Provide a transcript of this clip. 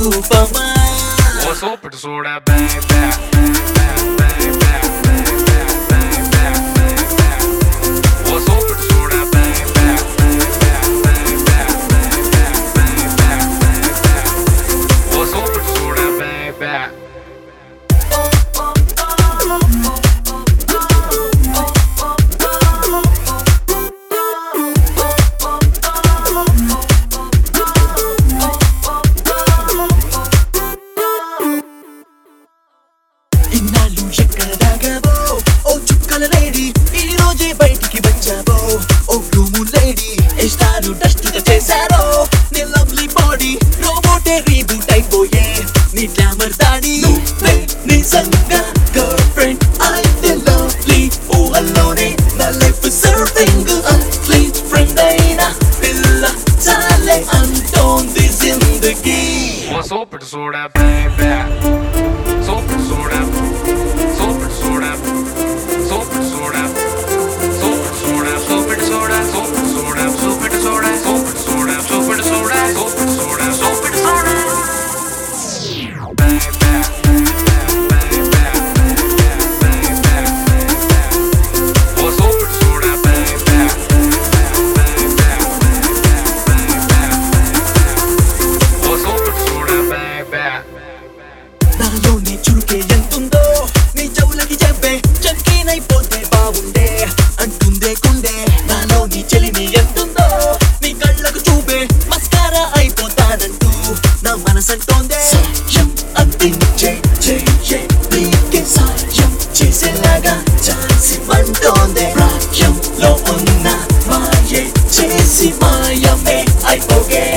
రూపమా super soda bag bag ఇన్నాళ్ళు ఎక్కడ దాగావో ఓ చుక్కల లేడీ ఈ రోజే బయటికి వచ్చావో oh blue lady a stardust చేశారో నీ లవ్లీ బాడీ రోబోటే రీబూట్ అయిపోయే నీ గ్లామర్ దాడి నువ్వే నిజంగా గర్ల్ ఫ్రెండ్ అయితే లవ్లీ ఊహల్లోనే నా లైఫ్ సర్వింగ్ అట్లీస్ట్ ఫ్రెండ్ అయినా పిల్ల చాలే అంటోంది జిందగీ super soda bag bag Super soda, super soda, super soda, super soda, super soda, super soda, super soda, super soda, super soda, super soda, super soda. Bang bang, bang bang, bang bang. Oh super soda, bang bang, bang bang, bang bang. Oh super soda, bang bang. నాలోని చురుకే ఎంతుందో నీ చెవులకి చెప్పే చంకీనైపోతే బాగుండే అంటుందే కుండే నాలోని చెలిమి ఎంతుందో నీ కళ్ళకు చూపే మస్కారా అయిపోతానంటూ నా మనసంటోందే సాయం అందించే చెయ్యే నీకే సాయం చేసేలాగా చాసి మంటోందే ప్రాయంలో ఉన్న మాయే చేసి మాయమే అయిపోగే